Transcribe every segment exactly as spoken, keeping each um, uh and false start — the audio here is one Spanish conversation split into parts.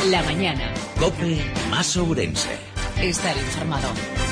La mañana. COPE más Ourense. Estar informado.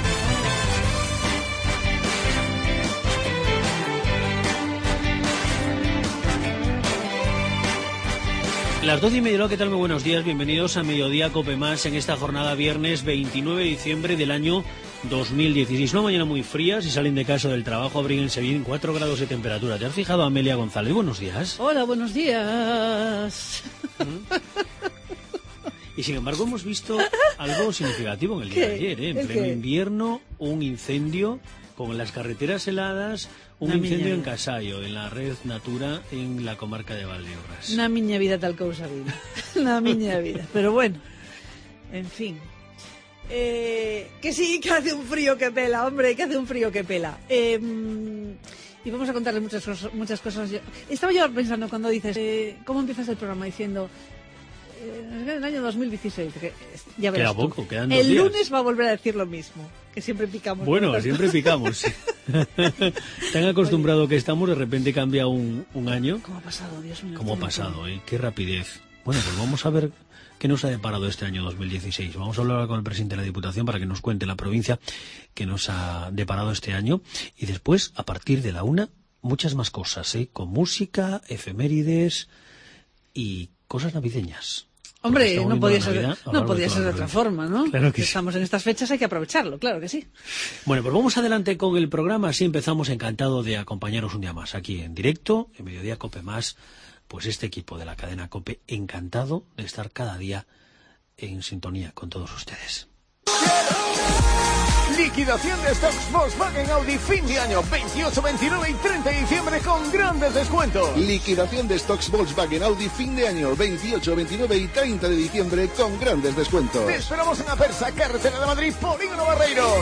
Las doce y media, ¿qué tal? Muy buenos días, bienvenidos a Mediodía COPE más en esta jornada viernes veintinueve de diciembre del año dos mil dieciséis. Una mañana muy fría, si salen de casa del trabajo abríguense bien, cuatro grados de temperatura. ¿Te has fijado, Amelia González? Buenos días. Hola, buenos días. ¿Mm? Y sin embargo hemos visto algo significativo en el día de ayer, ¿eh? En pleno invierno, un incendio con las carreteras heladas, un Una incendio en Casallo, en la red Natura, en la comarca de Valdeorras. Una miña vida tal cousa vida. Una miña vida. Pero bueno, en fin. Eh, que sí, que hace un frío que pela, hombre, que hace un frío que pela. Eh, y vamos a contarles muchas cosas. Muchas cosas. Estaba yo pensando cuando dices, eh, ¿cómo empiezas el programa? Diciendo... en el año dos mil dieciséis, que ya verás queda poco, tú. Quedan dos el días. Lunes va a volver a decir lo mismo, que siempre picamos. Bueno, siempre picamos. Tan acostumbrado Oye. que estamos, de repente cambia un, un año. ¿Cómo ha pasado, Dios mío? ¿Cómo ha pasado, eh? Qué rapidez. Bueno, pues vamos a ver qué nos ha deparado este año dos mil dieciséis. Vamos a hablar con el presidente de la Diputación para que nos cuente la provincia que nos ha deparado este año. Y después, a partir de la una, muchas más cosas, ¿eh? Con música, efemérides y cosas navideñas. Hombre, no podía ser, no podía ser de otra forma, ¿no? Claro que sí. Estamos en estas fechas, hay que aprovecharlo, claro que sí. Bueno, pues vamos adelante con el programa. Así empezamos, encantado de acompañaros un día más aquí en directo, en Mediodía COPE más. Pues este equipo de la cadena COPE, encantado de estar cada día en sintonía con todos ustedes. Liquidación de stocks Volkswagen Audi fin de año, veintiocho, veintinueve y treinta de diciembre con grandes descuentos. Liquidación de stocks Volkswagen Audi fin de año, veintiocho, veintinueve y treinta de diciembre con grandes descuentos. Te esperamos en Apersa, carretera de Madrid, Polígono Barreiros.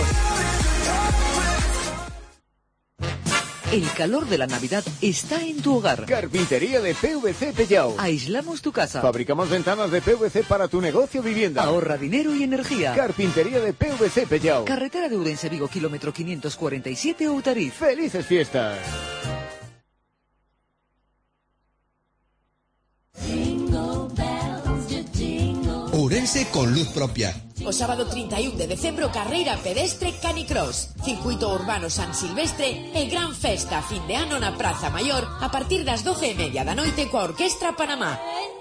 El calor de la Navidad está en tu hogar. Carpintería de P V C Pellao. Aislamos tu casa. Fabricamos ventanas de P V C para tu negocio o vivienda. Ahorra dinero y energía. Carpintería de P V C Pellao. Carretera de Ourense Vigo, kilómetro quinientos cuarenta y siete, Outariz. ¡Felices fiestas! Ourense con luz propia. O sábado trinta e un de decembro, carreira pedestre Canicross, circuito urbano San Silvestre e gran festa fin de ano na Praza Maior a partir das doce e media da noite coa Orquestra Panamá.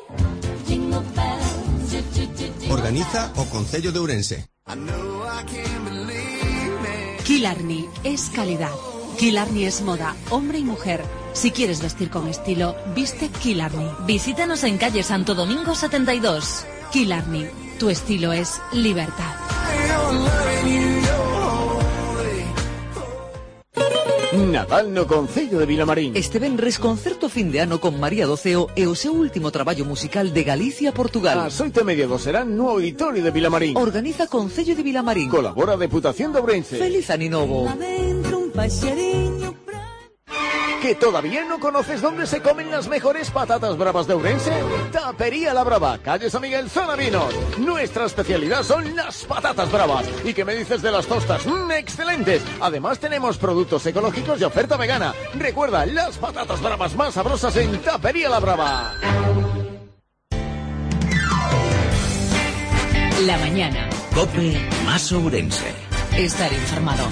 Organiza o Concello de Ourense. Killarney es calidad. Killarney es moda, hombre y mujer. Si quieres vestir con estilo, viste Killarney. Visítanos en calle Santo Domingo setenta y dos. Killarney, tu estilo es libertad. Nadal no Concello de Vilamarín. Este venres concerto fin de ano con María Doceo e o seu último traballo musical de Galicia, Portugal. As oito e media do serán no Auditorio de Vilamarín. Organiza Concello de Vilamarín. Colabora a Deputación de Ourense. Feliz Aninovo. ¿Que todavía no conoces dónde se comen las mejores patatas bravas de Ourense? Tapería La Brava, calle San Miguel, zona Vinos. Nuestra especialidad son las patatas bravas. ¿Y qué me dices de las tostas? ¡Mmm, excelentes! Además tenemos productos ecológicos y oferta vegana. Recuerda, las patatas bravas más sabrosas en Tapería La Brava. La mañana. COPE más Ourense. Estar informado.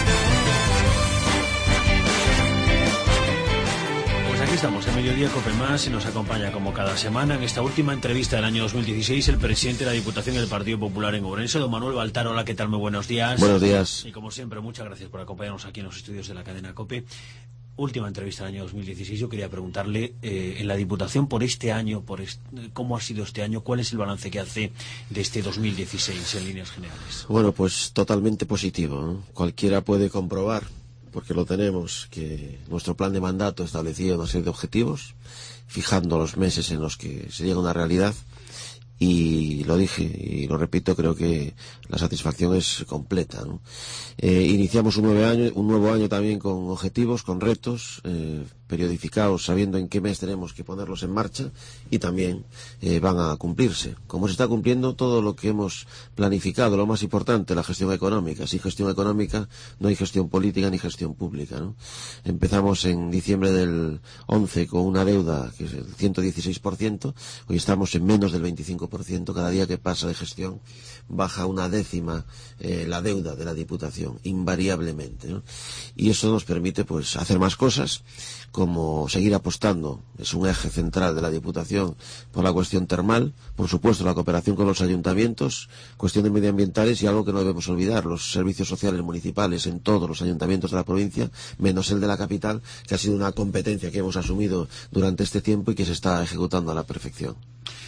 Aquí estamos, en Mediodía COPE más, y nos acompaña como cada semana en esta última entrevista del año dos mil dieciséis el presidente de la Diputación del Partido Popular en Ourense, don Manuel Baltar. Hola, ¿qué tal? Muy buenos días. Buenos días. Y como siempre, muchas gracias por acompañarnos aquí en los estudios de la cadena COPE. Última entrevista del año dos mil dieciséis. Yo quería preguntarle eh, en la Diputación por este año, por est cómo ha sido este año, cuál es el balance que hace de este dos mil dieciséis en líneas generales. Bueno, pues totalmente positivo, ¿no? Cualquiera puede comprobar, porque lo tenemos, que nuestro plan de mandato establecía una serie de objetivos, fijando los meses en los que se llega a una realidad, y lo dije y lo repito, creo que la satisfacción es completa, ¿no? Eh, iniciamos un nuevo año, un nuevo año también con objetivos, con retos eh, periodificados, sabiendo en qué mes tenemos que ponerlos en marcha, y también eh, van a cumplirse, como se está cumpliendo todo lo que hemos planificado. Lo más importante, la gestión económica. Sin gestión económica no hay gestión política ni gestión pública, ¿no? Empezamos en diciembre del once con una deuda que es el ciento dieciséis por ciento, hoy estamos en menos del veinticinco cinco por ciento, cada día que pasa de gestión baja una décima eh, la deuda de la Diputación, invariablemente, ¿no? Y eso nos permite pues hacer más cosas, como seguir apostando, es un eje central de la Diputación, por la cuestión termal, por supuesto la cooperación con los ayuntamientos, cuestiones medioambientales y algo que no debemos olvidar, los servicios sociales municipales en todos los ayuntamientos de la provincia, menos el de la capital, que ha sido una competencia que hemos asumido durante este tiempo y que se está ejecutando a la perfección.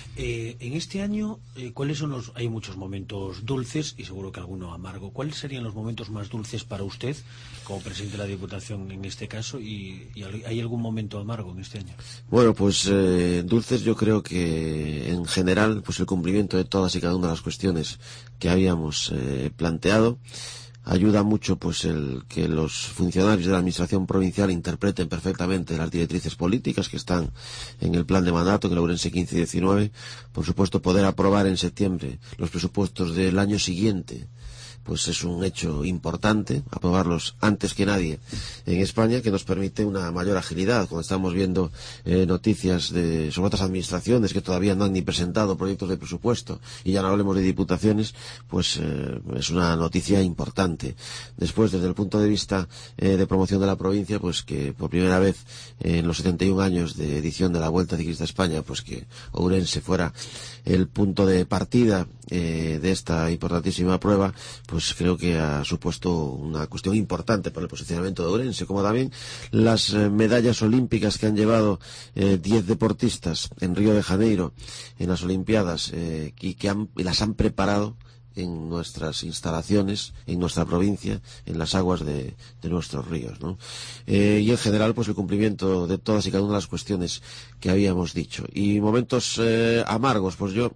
Eh, en este año, eh, ¿cuáles son los...? Hay muchos momentos dulces y seguro que alguno amargo. ¿Cuáles serían los momentos más dulces para usted, como presidente de la Diputación en este caso? ¿Y, y hay algún momento amargo en este año? Bueno, pues eh, dulces yo creo que en general pues el cumplimiento de todas y cada una de las cuestiones que habíamos eh, planteado. Ayuda mucho pues el que los funcionarios de la administración provincial interpreten perfectamente las directrices políticas que están en el plan de mandato, en el Ourense quince y diecinueve. Por supuesto, poder aprobar en septiembre los presupuestos del año siguiente, pues es un hecho importante, aprobarlos antes que nadie en España, que nos permite una mayor agilidad. Cuando estamos viendo eh, noticias de, sobre otras administraciones que todavía no han ni presentado proyectos de presupuesto, y ya no hablemos de diputaciones, pues eh, es una noticia importante. Después, desde el punto de vista eh, de promoción de la provincia, pues que por primera vez eh, en los setenta y un años de edición de la Vuelta Ciclista a España, pues que Ourense fuera el punto de partida eh, de esta importantísima prueba, pues creo que ha supuesto una cuestión importante para el posicionamiento de Ourense, como también las eh, medallas olímpicas que han llevado eh, diez deportistas en Río de Janeiro en las Olimpiadas eh, y que han, y las han preparado en nuestras instalaciones, en nuestra provincia, en las aguas de, de nuestros ríos, ¿no? Eh, y en general, pues el cumplimiento de todas y cada una de las cuestiones que habíamos dicho. Y momentos eh, amargos, pues yo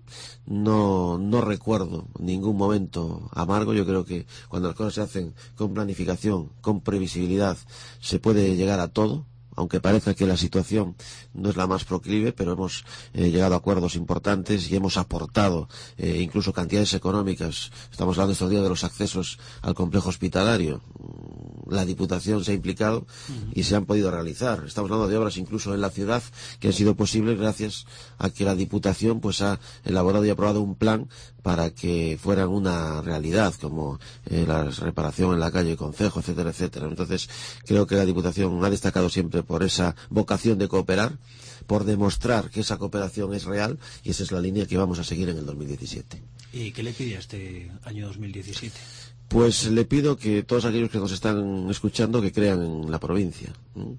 no, no recuerdo ningún momento amargo. Yo creo que cuando las cosas se hacen con planificación, con previsibilidad, se puede llegar a todo. Aunque parezca que la situación no es la más proclive, pero hemos eh, llegado a acuerdos importantes y hemos aportado eh, incluso cantidades económicas. Estamos hablando estos días de los accesos al complejo hospitalario. La Diputación se ha implicado uh-huh. y se han podido realizar. Estamos hablando de obras incluso en la ciudad que han sido posibles gracias a que la Diputación pues ha elaborado y aprobado un plan para que fueran una realidad, como eh, la reparación en la calle Concejo, etcétera, etcétera. Entonces, creo que la Diputación ha destacado siempre por esa vocación de cooperar, por demostrar que esa cooperación es real, y esa es la línea que vamos a seguir en el dos mil diecisiete. ¿Y qué le pide a este año dos mil diecisiete? Pues le pido que todos aquellos que nos están escuchando que crean en la provincia, ¿sí?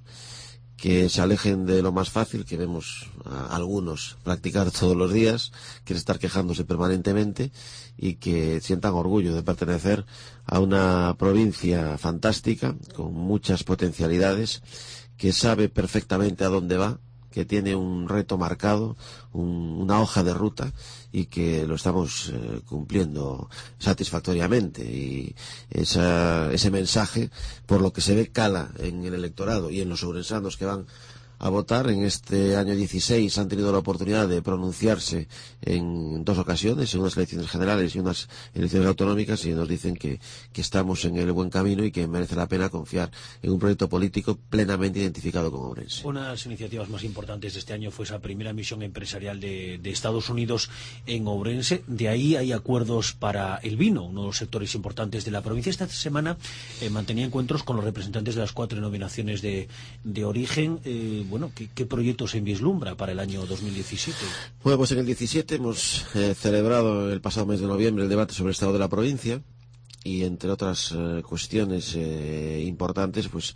Que se alejen de lo más fácil, que vemos a algunos practicar todos los días, que es estar quejándose permanentemente, y que sientan orgullo de pertenecer a una provincia fantástica, con muchas potencialidades, que sabe perfectamente a dónde va, que tiene un reto marcado, un, una hoja de ruta, y que lo estamos eh, cumpliendo satisfactoriamente. Y esa, ese mensaje, por lo que se ve, cala en el electorado y en los ourensanos que van a votar. En este año dieciséis han tenido la oportunidad de pronunciarse en dos ocasiones, en unas elecciones generales y unas elecciones autonómicas, y nos dicen que, que estamos en el buen camino y que merece la pena confiar en un proyecto político plenamente identificado con Ourense. Una de las iniciativas más importantes de este año fue esa primera misión empresarial de, de Estados Unidos en Ourense. De ahí hay acuerdos para el vino, uno de los sectores importantes de la provincia. Esta semana eh, mantenía encuentros con los representantes de las cuatro denominaciones de, de origen. Eh, Bueno, ¿qué, ¿qué proyecto se vislumbra para el año dos mil diecisiete? Bueno, pues en el diecisiete hemos eh, celebrado el pasado mes de noviembre el debate sobre el estado de la provincia, y entre otras eh, cuestiones eh, importantes, pues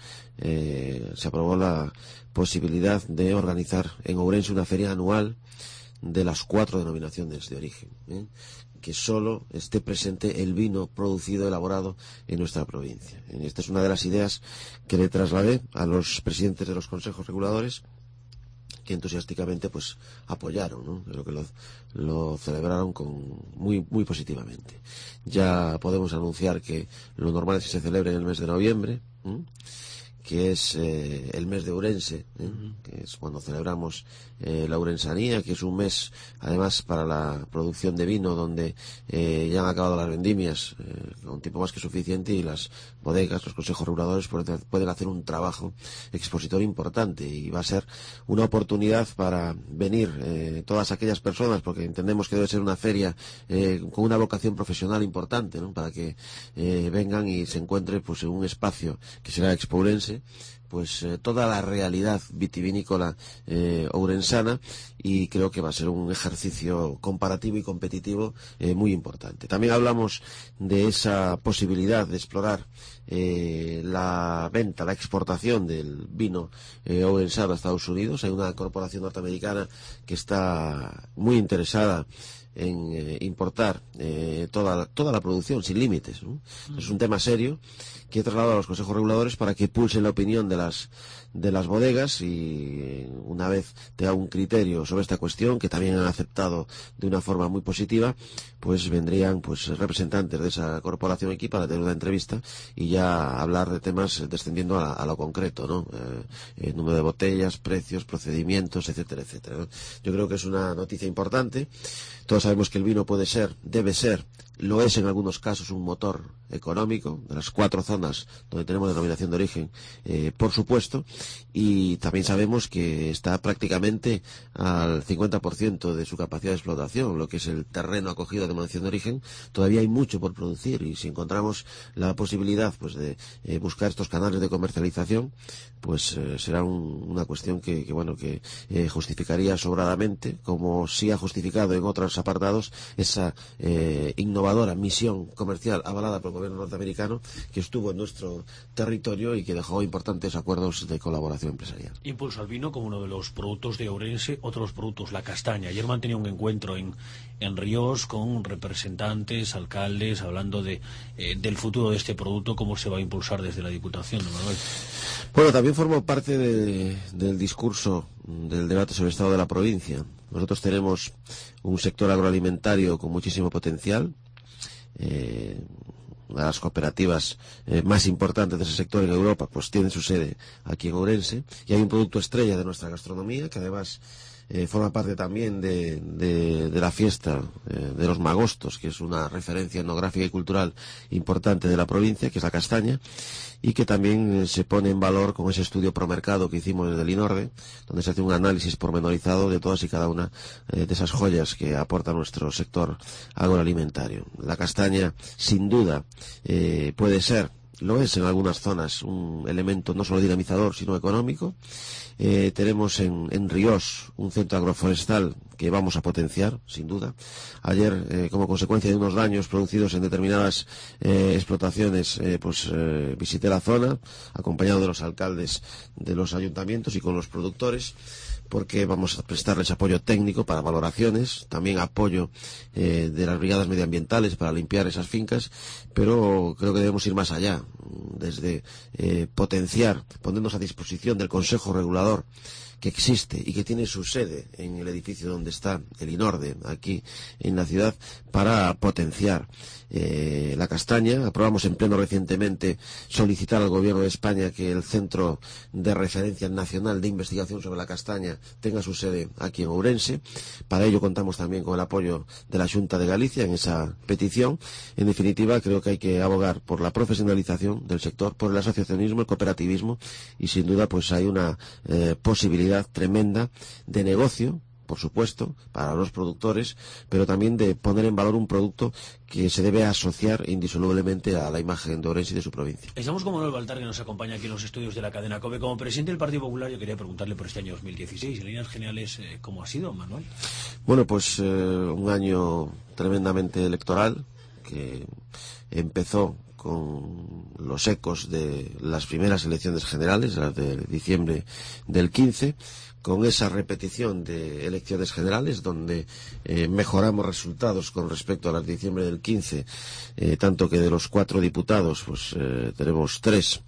eh, se aprobó la posibilidad de organizar en Ourense una feria anual de las cuatro denominaciones de origen, ¿eh? que solo esté presente el vino producido, elaborado en nuestra provincia. Esta es una de las ideas que le trasladé a los presidentes de los consejos reguladores, que entusiásticamente pues apoyaron, ¿no? Creo que lo, lo celebraron con muy muy positivamente. Ya podemos anunciar que lo normal es que se celebre en el mes de noviembre, ¿eh? que es eh, el mes de Ourense, ¿eh? Uh-huh. Que es cuando celebramos eh, la Ourensanía, que es un mes además para la producción de vino donde eh, ya han acabado las vendimias eh, con tiempo más que suficiente, y las bodegas, los consejos reguladores pueden, pueden hacer un trabajo expositor importante, y va a ser una oportunidad para venir eh, todas aquellas personas, porque entendemos que debe ser una feria eh, con una vocación profesional importante, ¿no? Para que eh, vengan y se encuentre pues en un espacio que será Expo Ourense, pues eh, toda la realidad vitivinícola eh, ourensana, y creo que va a ser un ejercicio comparativo y competitivo eh, muy importante. También hablamos de esa posibilidad de explorar eh, la venta, la exportación del vino eh, ourensano a Estados Unidos. Hay una corporación norteamericana que está muy interesada en eh, importar eh, toda, toda la producción sin límites, ¿no? Mm. Es un tema serio que he trasladado a los consejos reguladores para que pulsen la opinión de las de las bodegas, y una vez tenga un criterio sobre esta cuestión, que también han aceptado de una forma muy positiva, pues vendrían pues representantes de esa corporación aquí para tener una entrevista y ya hablar de temas descendiendo a, a lo concreto, ¿no? Eh, el número de botellas, precios, procedimientos, etcétera, etcétera, ¿no? Yo creo que es una noticia importante. Todos sabemos que el vino puede ser, debe ser, lo es en algunos casos, un motor económico de las cuatro zonas donde tenemos denominación de origen, eh, por supuesto, y también sabemos que está prácticamente al cincuenta por ciento de su capacidad de explotación, lo que es el terreno acogido a denominación de origen. Todavía hay mucho por producir, y si encontramos la posibilidad pues de eh, buscar estos canales de comercialización, pues eh, será un, una cuestión que, que bueno que eh, justificaría sobradamente, como sí ha justificado en otros apartados, esa eh, innovadora misión comercial avalada por el gobierno norteamericano que estuvo en nuestro territorio y que dejó importantes acuerdos de colaboración empresarial. Impulso al vino como uno de los productos de Ourense, otros productos, la castaña. Ayer mantenía un encuentro en, en Ríos con representantes, alcaldes, hablando de eh, del futuro de este producto, cómo se va a impulsar desde la Diputación, ¿no, Manuel? Bueno, también formó parte de, del discurso del debate sobre el estado de la provincia. Nosotros tenemos un sector agroalimentario con muchísimo potencial. Eh, una de las cooperativas eh, más importantes de ese sector en Europa pues tiene su sede aquí en Ourense, y hay un producto estrella de nuestra gastronomía que además eh, forma parte también de, de, de la fiesta eh, de los magostos, que es una referencia etnográfica y cultural importante de la provincia, que es la castaña, y que también eh, se pone en valor con ese estudio promercado que hicimos desde el INORDE, donde se hace un análisis pormenorizado de todas y cada una eh, de esas joyas que aporta nuestro sector agroalimentario. La castaña, sin duda, eh, puede ser, lo es en algunas zonas, un elemento no solo dinamizador, sino económico. Eh, tenemos en, en Ríos un centro agroforestal que vamos a potenciar, sin duda. Ayer, eh, como consecuencia de unos daños producidos en determinadas eh, explotaciones, eh, pues eh, visité la zona, acompañado de los alcaldes de los ayuntamientos y con los productores, porque vamos a prestarles apoyo técnico para valoraciones, también apoyo eh, de las brigadas medioambientales para limpiar esas fincas, pero creo que debemos ir más allá, desde eh, potenciar, ponernos a disposición del Consejo Regulador que existe y que tiene su sede en el edificio donde está el INORDE, aquí en la ciudad, para potenciar eh, la castaña. Aprobamos en pleno recientemente solicitar al Gobierno de España que el Centro de Referencia Nacional de Investigación sobre la Castaña tenga su sede aquí en Ourense. Para ello contamos también con el apoyo de la Xunta de Galicia en esa petición. En definitiva, creo que hay que abogar por la profesionalización del sector, por el asociacionismo, el cooperativismo, y sin duda pues hay una eh, posibilidad tremenda de negocio, por supuesto, para los productores, pero también de poner en valor un producto que se debe asociar indisolublemente a la imagen de Ourense y de su provincia. Estamos con Manuel Baltar, que nos acompaña aquí en los estudios de la cadena COPE. Como presidente del Partido Popular, yo quería preguntarle por este año dos mil dieciséis, en líneas generales, eh, ¿cómo ha sido, Manuel? Bueno, pues eh, un año tremendamente electoral, que empezó con los ecos de las primeras elecciones generales, las de diciembre del quince, con esa repetición de elecciones generales donde eh, mejoramos resultados con respecto a las de diciembre del quince, eh, tanto que de los cuatro diputados pues eh, tenemos tres,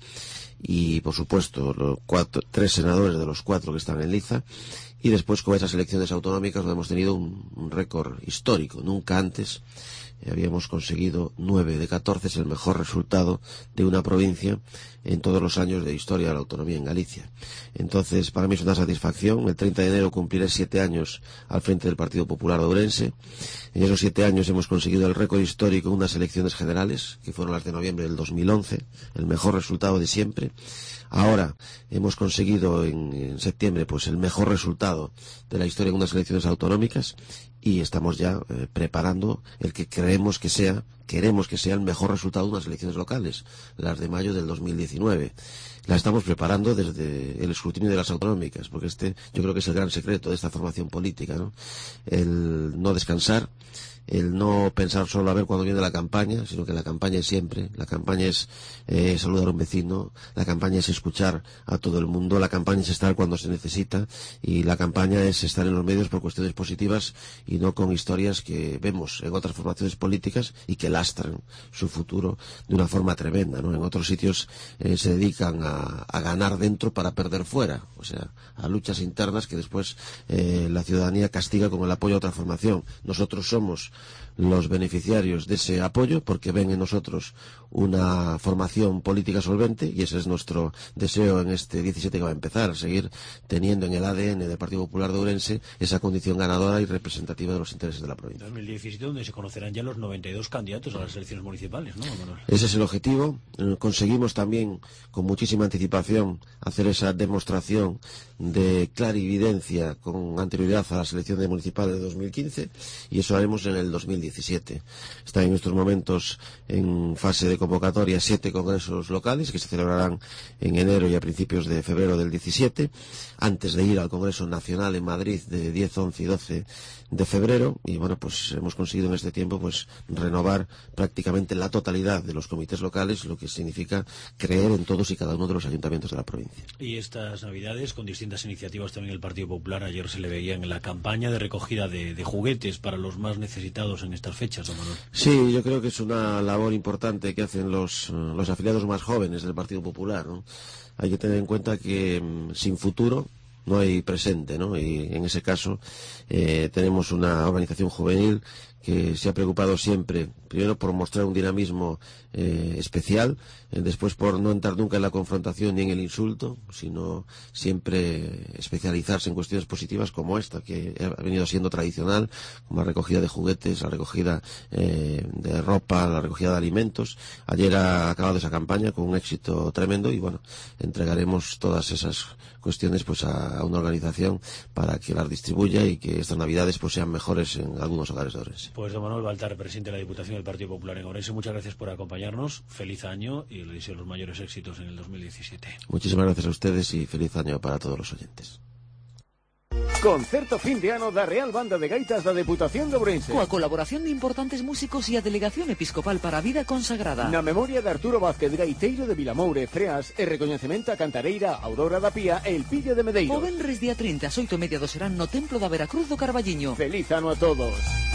y por supuesto los cuatro, tres senadores de los cuatro que están en liza. Y después con esas elecciones autonómicas hemos tenido un, un récord histórico. Nunca antes eh, habíamos conseguido nueve de catorce, es el mejor resultado de una provincia en todos los años de historia de la autonomía en Galicia. Entonces, para mí es una satisfacción. El treinta de enero cumpliré siete años al frente del Partido Popular de Ourense. En esos siete años hemos conseguido el récord histórico en unas elecciones generales, que fueron las de noviembre del dos mil once, el mejor resultado de siempre. Ahora hemos conseguido en, en septiembre pues el mejor resultado de la historia en unas elecciones autonómicas y estamos ya eh, preparando el que creemos que sea, queremos que sea el mejor resultado de unas elecciones locales, las de mayo del dos mil diecinueve. La estamos preparando desde el escrutinio de las autonómicas, porque este yo creo que es el gran secreto de esta formación política, ¿no? El no descansar, el no pensar solo a ver cuándo viene la campaña, sino que la campaña es siempre, la campaña es eh, saludar a un vecino, la campaña es escuchar a todo el mundo, la campaña es estar cuando se necesita y la campaña es estar en los medios por cuestiones positivas y no con historias que vemos en otras formaciones políticas y que lastran su futuro de una forma tremenda, ¿no? En otros sitios eh, se dedican a, a ganar dentro para perder fuera, o sea, a luchas internas que después eh, la ciudadanía castiga con el apoyo a otra formación. Nosotros somos los beneficiarios de ese apoyo porque ven en nosotros una formación política solvente y ese es nuestro deseo en este diecisiete que va a empezar, seguir teniendo en el A D N del Partido Popular de Ourense esa condición ganadora y representativa de los intereses de la provincia. dos mil diecisiete, donde se conocerán ya los noventa y dos candidatos a las elecciones municipales, ¿no, Manuel? Ese es el objetivo. Conseguimos también con muchísima anticipación hacer esa demostración de clarividencia con anterioridad a las elecciones municipales de dos mil quince y eso haremos en el dos mil diecisiete. Están en estos momentos en fase de convocatoria siete congresos locales que se celebrarán en enero y a principios de febrero del diecisiete, antes de ir al Congreso Nacional en Madrid de diez, once y doce de febrero y bueno, pues hemos conseguido en este tiempo pues renovar prácticamente la totalidad de los comités locales, lo que significa creer en todos y cada uno de los ayuntamientos de la provincia. Y estas navidades, con distintas iniciativas también el Partido Popular, ayer se le veía en la campaña de recogida de, de juguetes para los más necesitados en estas fechas, ¿no, Manuel? Sí, yo creo que es una labor importante que hacen los, los afiliados más jóvenes del Partido Popular, ¿no? Hay que tener en cuenta que mmm, sin futuro no hay presente, ¿no? Y en ese caso eh, tenemos una organización juvenil que se ha preocupado siempre, primero por mostrar un dinamismo eh, especial, eh, después por no entrar nunca en la confrontación ni en el insulto, sino siempre especializarse en cuestiones positivas como esta, que ha venido siendo tradicional, como la recogida de juguetes, la recogida eh, de ropa, la recogida de alimentos. Ayer ha acabado esa campaña con un éxito tremendo y bueno, entregaremos todas esas cuestiones pues a, a una organización para que las distribuya y que estas navidades pues sean mejores en algunos hogares de Ourense. Pues don Manuel Baltar, presidente de la Diputación del Partido Popular en Ourense, muchas gracias por acompañarnos, feliz año y le deseo los mayores éxitos en el dos mil diecisiete. Muchísimas gracias a ustedes y feliz año para todos los oyentes. Concerto fin de ano da Real Banda de Gaitas da Deputación de Ourense. Coa colaboración de importantes músicos e a Delegación Episcopal para a Vida Consagrada. Na memoria de Arturo Vázquez Gaiteiro de Vilamoure, Freas e recoñecemento a Cantareira, Aurora da Pía e El Pillo de Medeiros. O venres día trinta ás oito e media do serán no Templo da Veracruz do Carballiño. Feliz ano a todos.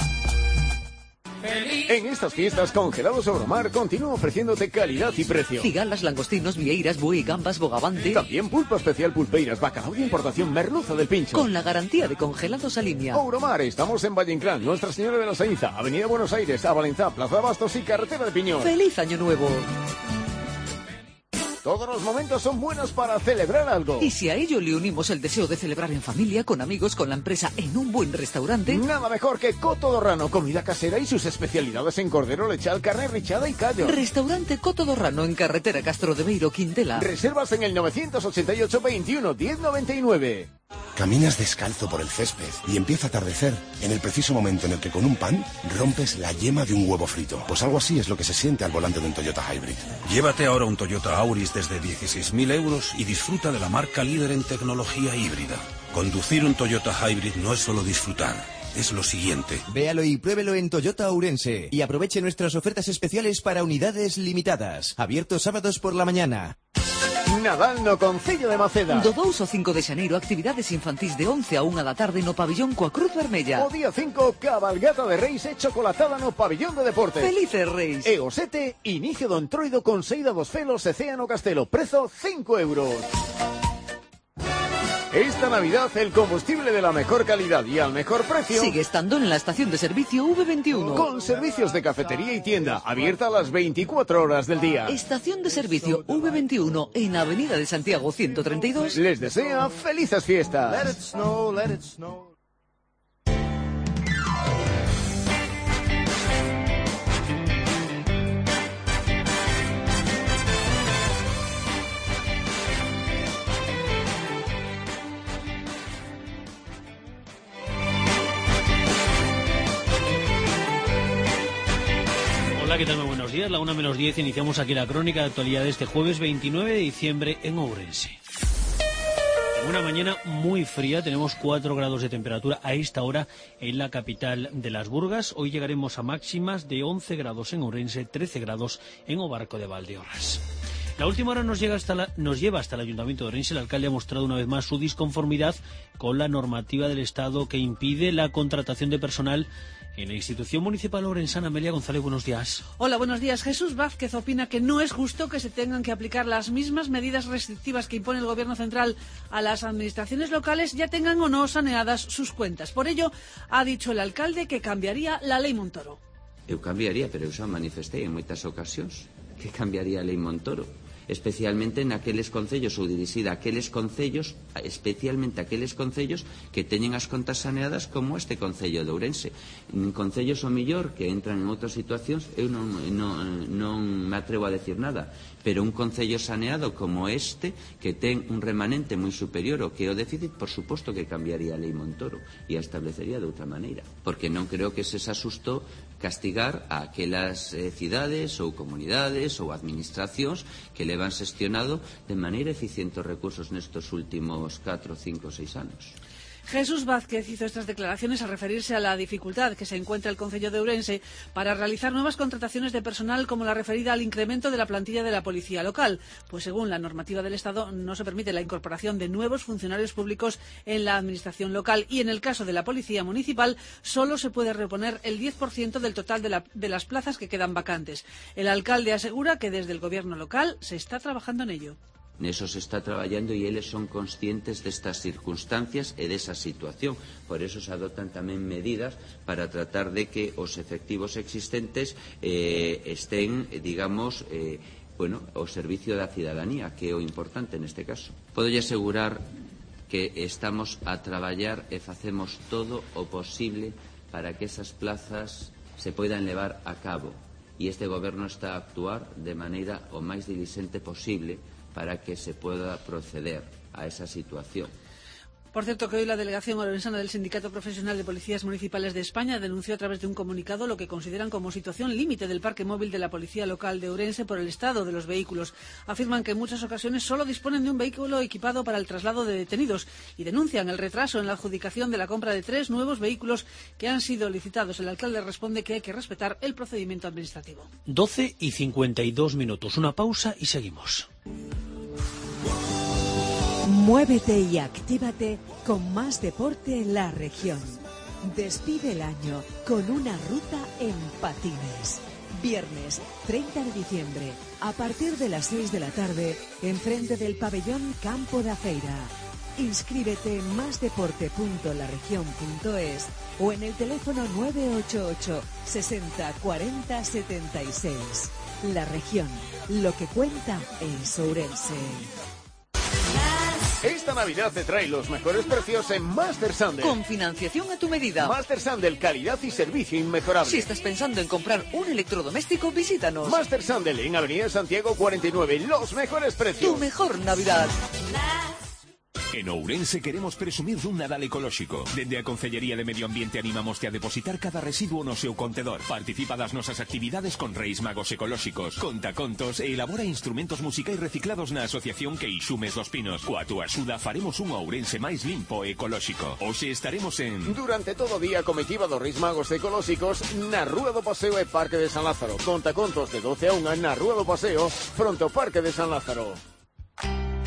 ¡Feliz! En estas fiestas, Congelados Euromar continúa ofreciéndote calidad y precio. Cigalas, langostinos, vieiras, buey, gambas, bogavante. También pulpo especial pulpeiras, bacalao de importación, merluza del Pincho. Con la garantía de Congelados Alinea. Euromar, estamos en Valle Inclán, Nuestra Señora de la Sainza, Avenida Buenos Aires, a Valenzá, Plaza de Abastos y Carretera de Piñón. ¡Feliz Año Nuevo! Todos los momentos son buenos para celebrar algo. Y si a ello le unimos el deseo de celebrar en familia, con amigos, con la empresa, en un buen restaurante... Nada mejor que Coto Dorrano, comida casera y sus especialidades en cordero, lechal, carne richada y callo. Restaurante Coto Dorrano en carretera Castro de Beiro, Quintela. Reservas en el novecientos ochenta y ocho, veintiuno, diez, noventa y nueve. Caminas descalzo por el césped y empieza a atardecer en el preciso momento en el que con un pan rompes la yema de un huevo frito. Pues algo así es lo que se siente al volante de un Toyota Hybrid. Llévate ahora un Toyota Auris desde dieciséis mil euros y disfruta de la marca líder en tecnología híbrida. Conducir un Toyota Hybrid no es solo disfrutar, es lo siguiente. Véalo y pruébelo en Toyota Ourense y aproveche nuestras ofertas especiales para unidades limitadas. Abierto sábados por la mañana. Nadal no Concello de Maceda. Do dous ao cinco de xaneiro, actividades infantís de once a unha da tarde no pabillón coa Cruz Vermella. O día cinco, cabalgata de Reis e chocolatada no pabillón de deportes. Felices Reis. E o sete, inicio do entroido con saída dos felos e cea no Castelo. Prezo cinco euros. Esta Navidad el combustible de la mejor calidad y al mejor precio sigue estando en la estación de servicio V veintiuno. Con servicios de cafetería y tienda, abierta a las veinticuatro horas del día. Estación de servicio V veintiuno en Avenida de Santiago ciento treinta y dos. Les desea felices fiestas. Let it snow, let it snow. Hola, ¿qué tal? Muy buenos días. La una menos diez, iniciamos aquí la crónica de actualidad de este jueves veintinueve de diciembre en Ourense. En una mañana muy fría, tenemos cuatro grados de temperatura a esta hora en la capital de Las Burgas. Hoy llegaremos a máximas de once grados en Ourense, trece grados en Obarco de Valdeorras. La última hora nos, llega hasta la, nos lleva hasta el Ayuntamiento de Ourense. El alcalde ha mostrado una vez más su disconformidad con la normativa del Estado que impide la contratación de personal en la institución municipal ourensana. Amelia González, buenos días. Hola, buenos días. Jesús Vázquez opina que no es justo que se tengan que aplicar las mismas medidas restrictivas que impone el Gobierno central a las administraciones locales, ya tengan o no saneadas sus cuentas. Por ello, ha dicho el alcalde que cambiaría la Lei Montoro. Eu cambiaría, pero eu xa manifestei en moitas ocasións que cambiaría a Lei Montoro, especialmente naqueles concellos ou dirixida aqueles concellos, especialmente aqueles concellos que teñen as contas saneadas como este concello de Ourense. En concellos o millor que entran en outras situacións, eu non, non, non me atrevo a decir nada, pero un concello saneado como este, que ten un remanente moi superior ao que é o déficit, por suposto que cambiaría a Lei Montoro e a establecería de outra maneira, porque non creo que se asusto castigar a aquelas eh, cidades ou comunidades ou administracións que levan xestionado de maneira eficiente os recursos nestos últimos catro, cinco, seis anos. Jesús Vázquez hizo estas declaraciones al referirse a la dificultad que se encuentra el concello de Ourense para realizar nuevas contrataciones de personal, como la referida al incremento de la plantilla de la policía local, pues según la normativa del Estado no se permite la incorporación de nuevos funcionarios públicos en la administración local, y en el caso de la policía municipal solo se puede reponer el diez por ciento del total de, la, de las plazas que quedan vacantes. El alcalde asegura que desde el gobierno local se está trabajando en ello. Neso se está traballando e eles son conscientes destas circunstancias e desa situación. Por eso se adoptan tamén medidas para tratar de que os efectivos existentes eh, estén, digamos, eh, bueno, ao servicio da cidadanía, que é o importante neste caso. Podolle asegurar que estamos a traballar e facemos todo o posible para que esas plazas se poidan levar a cabo. E este goberno está a actuar de maneira o máis diligente posible para que se pueda proceder a esa situación. Por cierto, que hoy la delegación ourensana del Sindicato Profesional de Policías Municipales de España denunció a través de un comunicado lo que consideran como situación límite del parque móvil de la Policía Local de Ourense por el estado de los vehículos. Afirman que en muchas ocasiones solo disponen de un vehículo equipado para el traslado de detenidos y denuncian el retraso en la adjudicación de la compra de tres nuevos vehículos que han sido licitados. El alcalde responde que hay que respetar el procedimiento administrativo. doce y cincuenta y dos minutos. Una pausa y seguimos. Muévete y actívate con más deporte en la región. Despide el año con una ruta en patines. Viernes treinta de diciembre, a partir de las seis de la tarde, enfrente del pabellón Campo da Feira. Inscríbete en más deporte punto la región punto es o en el teléfono nueve ocho ocho, sesenta, cuarenta, setenta y seis. La región, lo que cuenta es Ourense. Esta Navidad te trae los mejores precios en Master Sandel. Con financiación a tu medida. Master Sandel, calidad y servicio inmejorable. Si estás pensando en comprar un electrodoméstico, visítanos. Master Sandel en Avenida Santiago cuarenta y nueve. Los mejores precios. Tu mejor Navidad. En Ourense queremos presumir dun Nadal ecolóxico. Dende a Concellería de Medio Ambiente animamoste a depositar cada residuo no seu contedor. Participa das nosas actividades con Reis Magos Ecolóxicos. Conta contos e elabora instrumentos musicais reciclados na Asociación Queixumes dos Pinos. Coa túa axuda faremos un Ourense máis limpo e ecolóxico. Hoxe estaremos en... Durante todo o día comitiva dos Reis Magos Ecolóxicos na Rúa do Paseo e Parque de San Lázaro. Conta contos de doce a unha na Rúa do Paseo, fronte ao Parque de San Lázaro.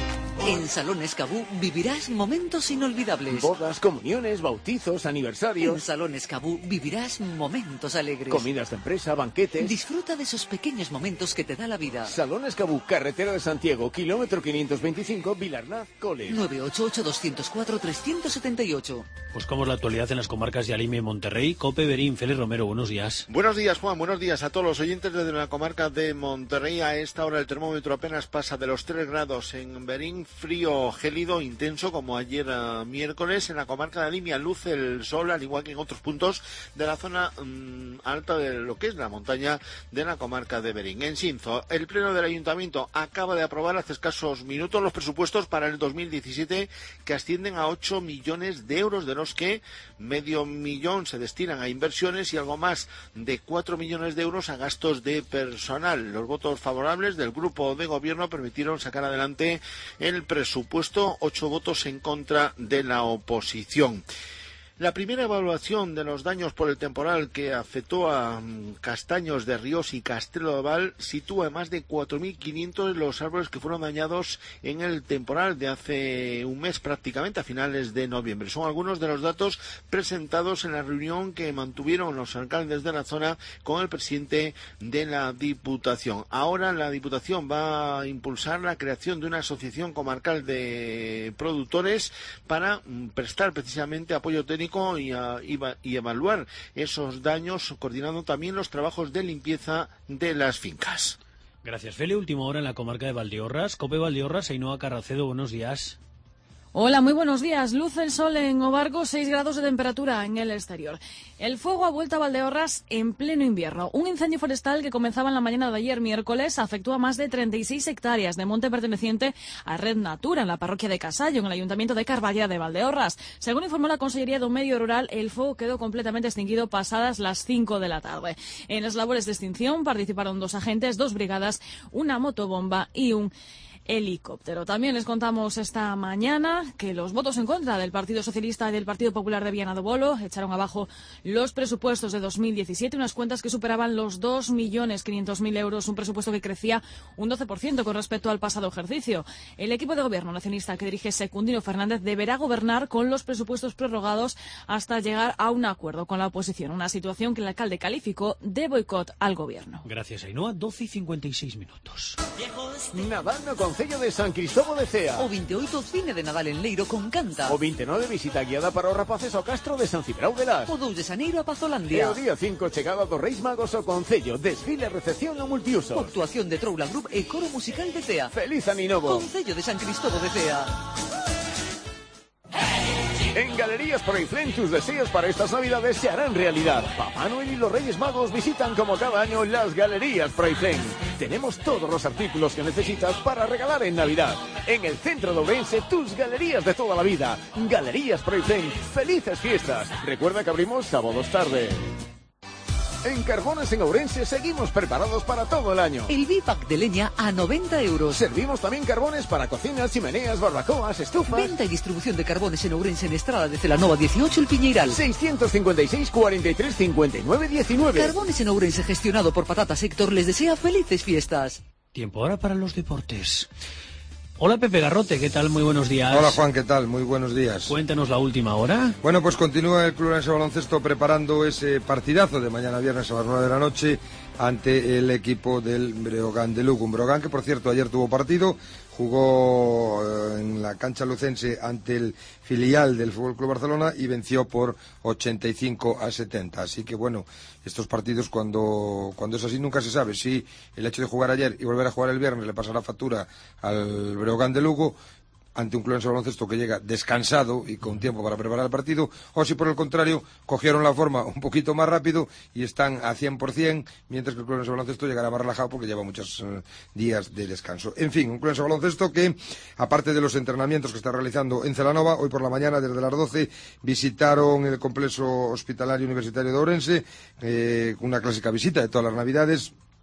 En Salones Cabú vivirás momentos inolvidables. Bodas, comuniones, bautizos, aniversarios. En Salones Cabú vivirás momentos alegres. Comidas de empresa, banquetes. Disfruta de esos pequeños momentos que te da la vida. Salones Cabú, carretera de Santiago, kilómetro quinientos veinticinco, Vilarnaz, Coles. nueve ocho ocho, dos cero cuatro, tres siete ocho. Pues como es la actualidad en las comarcas de Alime y Monterrey. Cope, Berín, Félix Romero, buenos días. Buenos días, Juan, buenos días a todos los oyentes desde la comarca de Monterrey. A esta hora el termómetro apenas pasa de los tres grados en Berín, frío gélido, intenso como ayer uh, miércoles. En la comarca de Alimia luce el sol, al igual que en otros puntos de la zona um, alta de lo que es la montaña de la comarca de Berín. En Sinzo, el pleno del ayuntamiento acaba de aprobar hace escasos minutos los presupuestos para el dos mil diecisiete, que ascienden a ocho millones de euros, de los que medio millón se destinan a inversiones y algo más de cuatro millones de euros a gastos de personal. Los votos favorables del grupo de gobierno permitieron sacar adelante el presupuesto, ocho votos en contra de la oposición. La primera evaluación de los daños por el temporal que afectó a um, Castaños de Ríos y Castelo de Val sitúa en más de cuatro mil quinientos los árboles que fueron dañados en el temporal de hace un mes prácticamente, a finales de noviembre. Son algunos de los datos presentados en la reunión que mantuvieron los alcaldes de la zona con el presidente de la Diputación. Ahora la Diputación va a impulsar la creación de una asociación comarcal de productores para um, prestar precisamente apoyo técnico Y, a, y evaluar esos daños, coordinando también los trabajos de limpieza de las fincas. Gracias, Fele. Última hora en la comarca de Valdeorras. Cope Valdeorras, Ainhoa Carracedo, buenos días. Hola, muy buenos días. Luce el sol en Obargo, seis grados de temperatura en el exterior. El fuego ha vuelto a Valdeorras en pleno invierno. Un incendio forestal que comenzaba en la mañana de ayer miércoles afectó a más de treinta y seis hectáreas de monte perteneciente a Red Natura en la parroquia de Casallo, en el ayuntamiento de Carballera de Valdeorras. Según informó la Consellería de Medio Rural, el fuego quedó completamente extinguido pasadas las cinco de la tarde. En las labores de extinción participaron dos agentes, dos brigadas, una motobomba y un helicóptero. También les contamos esta mañana que los votos en contra del Partido Socialista y del Partido Popular de Viana do Bolo echaron abajo los presupuestos de dos mil diecisiete, unas cuentas que superaban los dos millones quinientos mil euros, un presupuesto que crecía un doce por ciento con respecto al pasado ejercicio. El equipo de gobierno nacionalista que dirige Secundino Fernández deberá gobernar con los presupuestos prorrogados hasta llegar a un acuerdo con la oposición, una situación que el alcalde calificó de boicot al gobierno. Gracias, Ainhoa. doce y cincuenta y seis minutos. Nadal no Concello de San Cristóbal de Cea. O veintiocho cine de Nadal en Leiro con Canta. O veintinueve visita guiada para os rapaces ao Castro de San Cibrao de Las. O dous de Xaneiro a E Pazolandia. o día cinco chegada dos Reis Magos ao Concello, desfile e recepción ao multiusos. O actuación de Troula Group e coro musical de Cea. Feliz Aninovo. Concello de San Cristóbal de Cea. En Galerías Proiflen tus deseos para estas navidades se harán realidad. Papá Noel y los Reyes Magos visitan como cada año las Galerías Proiflen. Tenemos todos los artículos que necesitas para regalar en Navidad. En el centro de Ourense, tus galerías de toda la vida. Galerías Proiflen, felices fiestas. Recuerda que abrimos sábados tarde. En Carbones en Ourense seguimos preparados para todo el año. El bipack de leña a noventa euros. Servimos también carbones para cocinas, chimeneas, barbacoas, estufas. Venta y distribución de carbones en Ourense, en Estrada de Celanova dieciocho, El Piñeiral. seiscientos cincuenta y seis, cuarenta y tres, cincuenta y nueve, diecinueve. Carbones en Ourense, gestionado por Patatas Héctor, les desea felices fiestas. Tiempo ahora para los deportes. Hola Pepe Garrote, ¿qué tal? Muy buenos días. Hola Juan, ¿qué tal? Muy buenos días. Cuéntanos la última hora. Bueno, pues continúa el Club Ourense Baloncesto preparando ese partidazo de mañana viernes a las nueve de la noche ante el equipo del Breogán de Lugo. Un Breogán que, por cierto, ayer tuvo partido, jugó eh, en la cancha lucense ante el filial del F C Barcelona y venció por ochenta y cinco a setenta. Así que, bueno, estos partidos cuando, cuando es así nunca se sabe si el hecho de jugar ayer y volver a jugar el viernes le pasará factura al Breogán de Lugo ante un Club Ourense Baloncesto que llega descansado y con tiempo para preparar el partido, o si por el contrario cogieron la forma un poquito más rápido y están a cien por cien, mientras que el Club Ourense Baloncesto llegará más relajado porque lleva muchos uh, días de descanso. En fin, un Club Ourense Baloncesto que, aparte de los entrenamientos que está realizando en Celanova, hoy por la mañana desde las doce visitaron el complejo hospitalario universitario de Ourense, eh, una clásica visita de todas las navidades,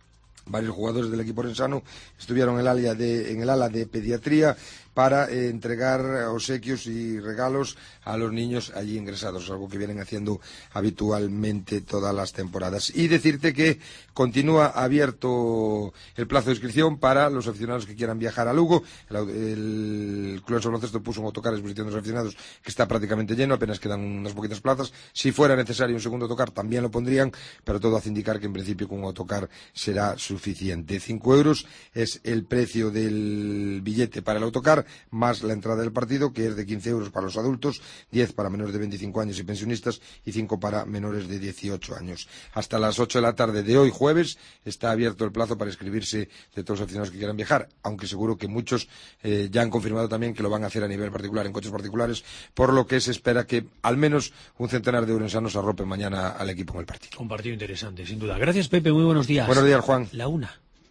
varios jugadores del equipo orensano estuvieron en el ala de, en el ala de pediatría para eh, entregar obsequios y regalos a los niños allí ingresados, algo que vienen haciendo habitualmente todas las temporadas. Y decirte que continúa abierto el plazo de inscripción para los aficionados que quieran viajar a Lugo. El, el Club de Baloncesto puso un autocar a disposición de los aficionados que está prácticamente lleno, apenas quedan unas poquitas plazas. Si fuera necesario un segundo autocar también lo pondrían, pero todo hace indicar que en principio con un autocar será suficiente. Cinco euros es el precio del billete para el autocar, más la entrada del partido, que es de quince euros para los adultos, diez para menores de veinticinco años y pensionistas y cinco para menores de dieciocho años. Hasta las ocho de la tarde de hoy, jueves, está abierto el plazo para inscribirse de todos los aficionados que quieran viajar, aunque seguro que muchos eh, ya han confirmado también que lo van a hacer a nivel particular, en coches particulares, por lo que se espera que al menos un centenar de ourensanos arropen mañana al equipo en el partido. Un partido interesante, sin duda. Gracias, Pepe, muy buenos días. Buenos días, Juan. La una.